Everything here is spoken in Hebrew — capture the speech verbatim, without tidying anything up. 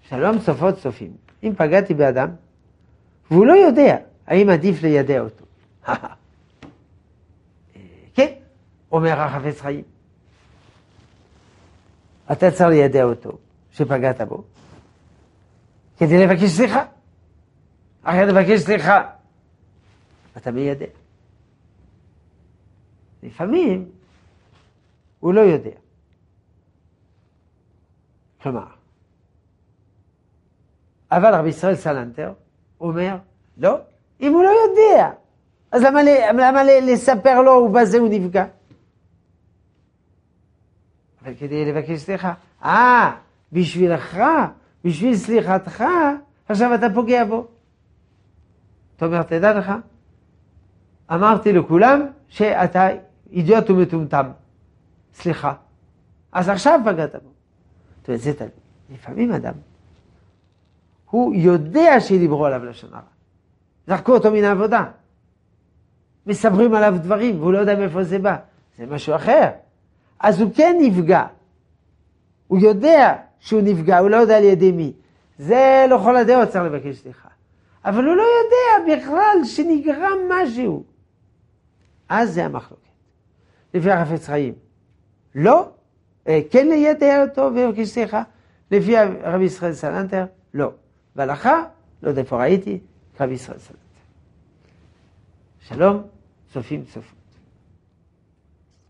שלום סופות סופים. אם פגעתי באדם, והוא לא יודע האם עדיף לידע אותו. כן, אומר החפץ חיים. אתה צריך לידע אותו, שפגעת בו, כדי לבקש סליחה. אחרי לבקש סליחה, אתה מיידע. לפעמים, הוא לא יודע. כלומר, אבל רבי ישראל סלנטר אומר, לא, אם הוא לא יודע, אז למה, למה לספר לו ובזה הוא נפגע? אבל כדי לבקש סליחה, אה, בשבילך, בשביל סליחתך, עכשיו אתה פוגע בו. אתה אומר, תדע לך, אמרתי לכולם שאתה אידיוט ומטומטם. סליחה. אז עכשיו פגעת בו. אתה יודע, זה תלוי. לפעמים אדם, הוא יודע שדיברו עליו לשון הרע. זרקו אותו מן העבודה. מסברים עליו דברים, והוא לא יודע מאיפה זה בא. זה משהו אחר. אז הוא כן נפגע. הוא יודע שהוא נפגע, הוא לא יודע על ידי מי. זה לא כל הדעות צריך לבקש סליחה. אבל הוא לא יודע בכלל שנגרם משהו. אז זה המחלוקת. לפי החפץ חיים. לא, כן לידע אותו ולבקש סליחה. לפי רבי ישראל סלנטר, לא. והלכה, לא יודע איפה ראיתי, רבי ישראל סלנטר. שלום, סופים סופים.